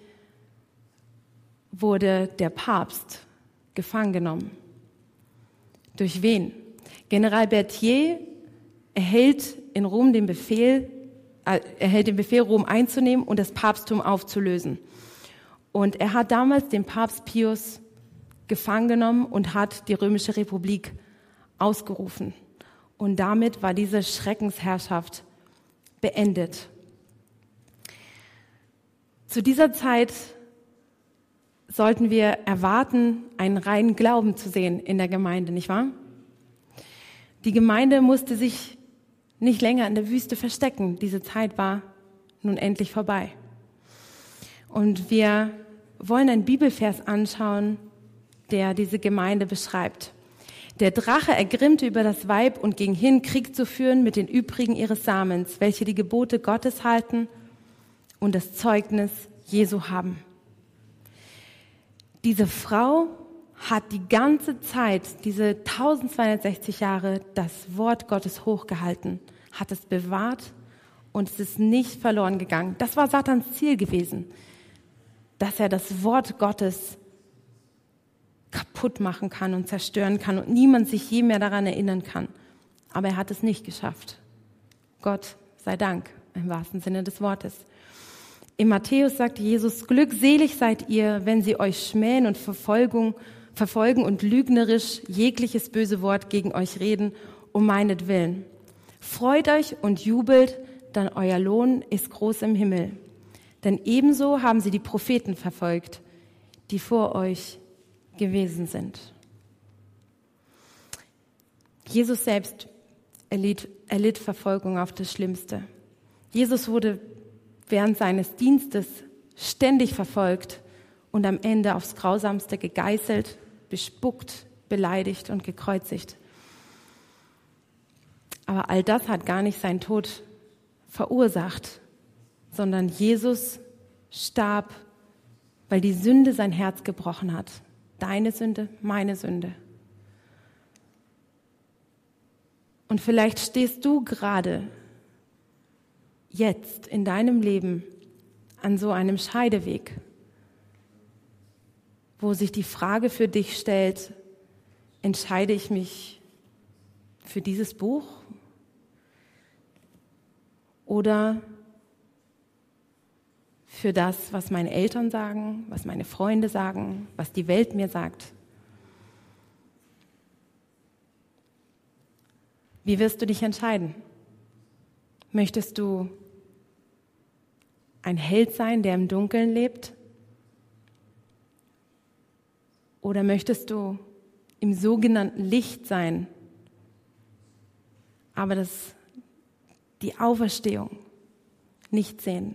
wurde der Papst gefangen genommen. Durch wen? General Berthier erhält den Befehl, Rom einzunehmen und das Papsttum aufzulösen. Und er hat damals den Papst Pius gefangen genommen und hat die Römische Republik ausgerufen. Und damit war diese Schreckensherrschaft beendet. Zu dieser Zeit sollten wir erwarten, einen reinen Glauben zu sehen in der Gemeinde, nicht wahr? Die Gemeinde musste sich nicht länger in der Wüste verstecken. Diese Zeit war nun endlich vorbei. Und wir wollen einen Bibelvers anschauen, der diese Gemeinde beschreibt. Der Drache ergrimmte über das Weib und ging hin, Krieg zu führen mit den übrigen ihres Samens, welche die Gebote Gottes halten und das Zeugnis Jesu haben. Diese Frau hat die ganze Zeit, diese 1260 Jahre, das Wort Gottes hochgehalten, hat es bewahrt und es ist nicht verloren gegangen. Das war Satans Ziel gewesen, dass er das Wort Gottes kaputt machen kann und zerstören kann und niemand sich je mehr daran erinnern kann. Aber er hat es nicht geschafft. Gott sei Dank, im wahrsten Sinne des Wortes. In Matthäus sagt Jesus, glückselig seid ihr, wenn sie euch schmähen und verfolgen und lügnerisch jegliches böse Wort gegen euch reden, um meinetwillen. Freut euch und jubelt, denn euer Lohn ist groß im Himmel. Denn ebenso haben sie die Propheten verfolgt, die vor euch gewesen sind. Jesus selbst erlitt Verfolgung auf das Schlimmste. Jesus wurde während seines Dienstes ständig verfolgt und am Ende aufs Grausamste gegeißelt, bespuckt, beleidigt und gekreuzigt. Aber all das hat gar nicht seinen Tod verursacht, sondern Jesus starb, weil die Sünde sein Herz gebrochen hat. Deine Sünde, meine Sünde. Und vielleicht stehst du gerade jetzt in deinem Leben an so einem Scheideweg, wo sich die Frage für dich stellt, entscheide ich mich für dieses Buch oder für das, was meine Eltern sagen, was meine Freunde sagen, was die Welt mir sagt? Wie wirst du dich entscheiden? Möchtest du ein Held sein, der im Dunkeln lebt? Oder möchtest du im sogenannten Licht sein, aber die Auferstehung nicht sehen?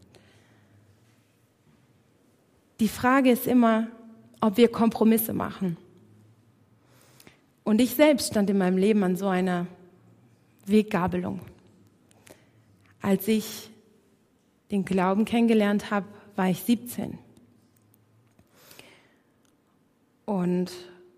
Die Frage ist immer, ob wir Kompromisse machen. Und ich selbst stand in meinem Leben an so einer Weggabelung. Als ich den Glauben kennengelernt habe, war ich 17. Und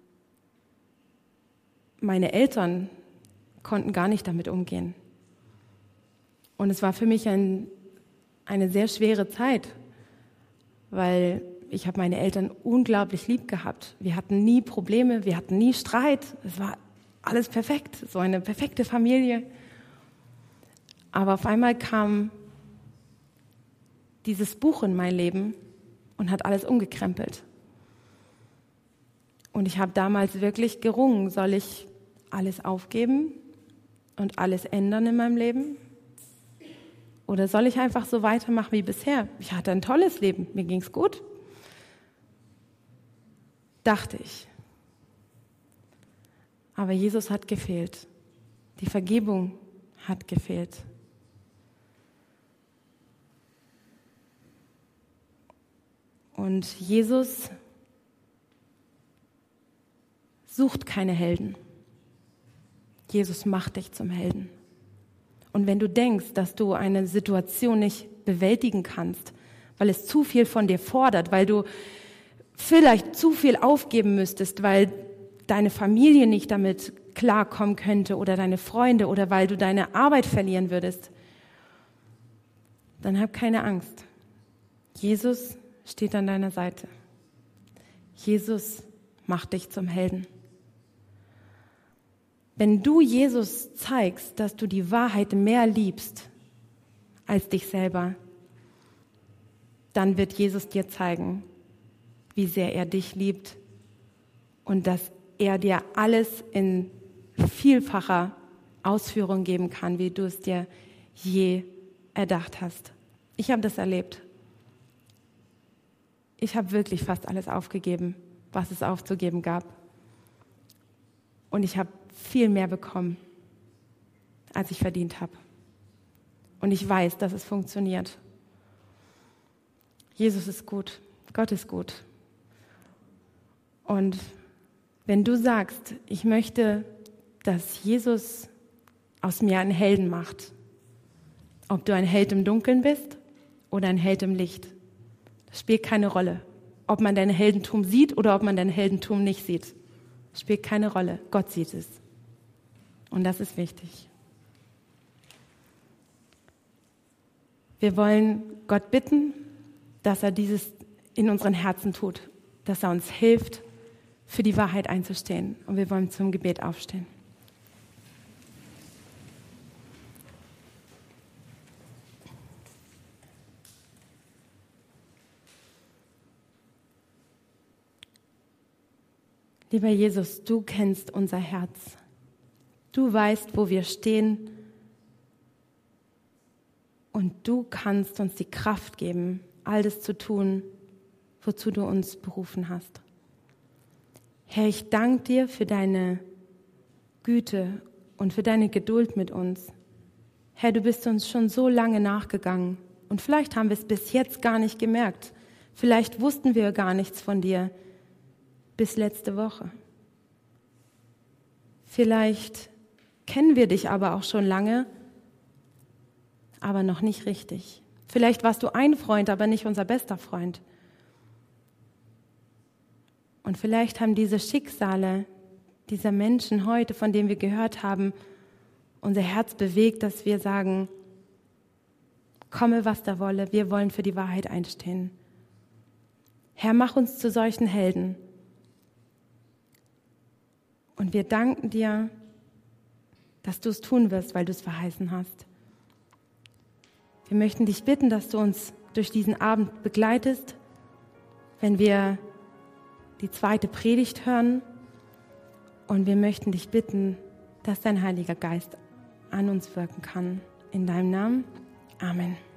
meine Eltern konnten gar nicht damit umgehen. Und es war für mich eine sehr schwere Zeit, weil ich habe meine Eltern unglaublich lieb gehabt. Wir hatten nie Probleme, wir hatten nie Streit. Es war alles perfekt, so eine perfekte Familie. Aber auf einmal kam dieses Buch in mein Leben und hat alles umgekrempelt. Und ich habe damals wirklich gerungen, soll ich alles aufgeben und alles ändern in meinem Leben? Oder soll ich einfach so weitermachen wie bisher? Ich hatte ein tolles Leben, mir ging's gut. Dachte ich. Aber Jesus hat gefehlt. Die Vergebung hat gefehlt. Und Jesus sucht keine Helden. Jesus macht dich zum Helden. Und wenn du denkst, dass du eine Situation nicht bewältigen kannst, weil es zu viel von dir fordert, weil du vielleicht zu viel aufgeben müsstest, weil deine Familie nicht damit klarkommen könnte oder deine Freunde oder weil du deine Arbeit verlieren würdest, dann hab keine Angst. Jesus steht an deiner Seite. Jesus macht dich zum Helden. Wenn du Jesus zeigst, dass du die Wahrheit mehr liebst als dich selber, dann wird Jesus dir zeigen, wie sehr er dich liebt und dass er dir alles in vielfacher Ausführung geben kann, wie du es dir je erdacht hast. Ich habe das erlebt. Ich habe wirklich fast alles aufgegeben, was es aufzugeben gab. Und ich habe viel mehr bekommen, als ich verdient habe. Und ich weiß, dass es funktioniert. Jesus ist gut, Gott ist gut. Und wenn du sagst, ich möchte, dass Jesus aus mir einen Helden macht, ob du ein Held im Dunkeln bist oder ein Held im Licht, das spielt keine Rolle. Ob man dein Heldentum sieht oder ob man dein Heldentum nicht sieht, das spielt keine Rolle. Gott sieht es. Und das ist wichtig. Wir wollen Gott bitten, dass er dieses in unseren Herzen tut, dass er uns hilft, für die Wahrheit einzustehen. Und wir wollen zum Gebet aufstehen. Lieber Jesus, du kennst unser Herz. Du weißt, wo wir stehen. Und du kannst uns die Kraft geben, all das zu tun, wozu du uns berufen hast. Herr, ich danke dir für deine Güte und für deine Geduld mit uns. Herr, du bist uns schon so lange nachgegangen und vielleicht haben wir es bis jetzt gar nicht gemerkt. Vielleicht wussten wir gar nichts von dir bis letzte Woche. Vielleicht kennen wir dich aber auch schon lange, aber noch nicht richtig. Vielleicht warst du ein Freund, aber nicht unser bester Freund. Und vielleicht haben diese Schicksale dieser Menschen heute, von denen wir gehört haben, unser Herz bewegt, dass wir sagen, komme, was da wolle, wir wollen für die Wahrheit einstehen. Herr, mach uns zu solchen Helden. Und wir danken dir, dass du es tun wirst, weil du es verheißen hast. Wir möchten dich bitten, dass du uns durch diesen Abend begleitest, wenn wir die zweite Predigt hören. Und wir möchten dich bitten, dass dein Heiliger Geist an uns wirken kann. In deinem Namen. Amen.